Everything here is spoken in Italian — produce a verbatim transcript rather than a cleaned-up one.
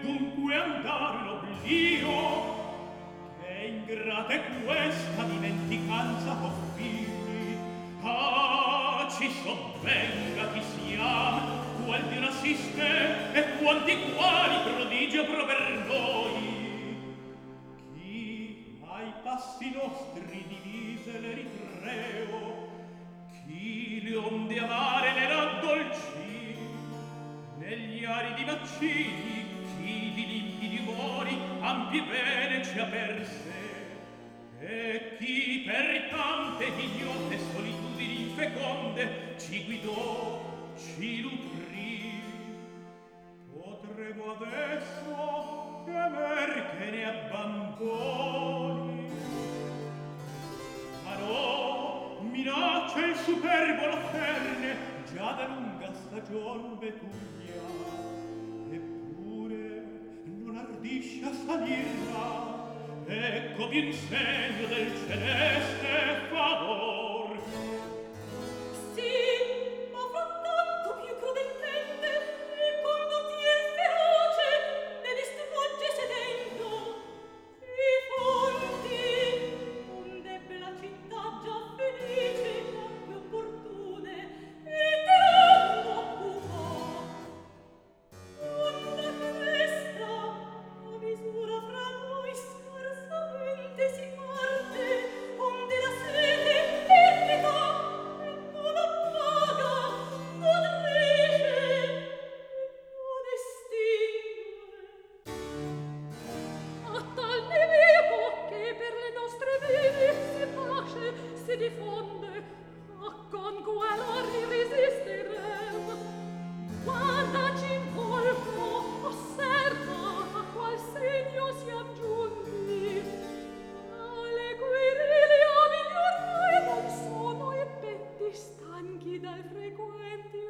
dunque andare in oblio, che ingrata è questa dimenticanza offini. Ah, ci sovvenga chi sia, qual Dio n'assiste e quanti quali prodigio pro per noi. Chi ai passi nostri divise l'Eritreo, chi le onde amare ne raddolci, negli aridi macini, chi di limpidi mori ampi bene ci aperse, e chi per tante ignote solitudini infeconde ci guidò, ci nutrì. Potremo adesso temer che ne abbandoni, ma no, minaccia il superbo lacerne già da lunga stagion vetuglia, eppure non ardisce a salirla. Ecco bien segno del celeste favor. Sì, ma frattanto più crudelmente il condottier feroce ne distrugge sedendo i fonti, ond'ebbe la città già felice e opportune il teatro occupò. Onda questa a misura fra noi scarsamente si parte, onde la sete perdita e non appaga, nodrisce e non estingue. A tal nemico che per le nostre vie si pace, si diffonde, a con guerra resisterem. Guardaci in volto, osserva a qual segno siam giunti. Ale cui rili abili ormai non sono i petti stanchi dai frequenti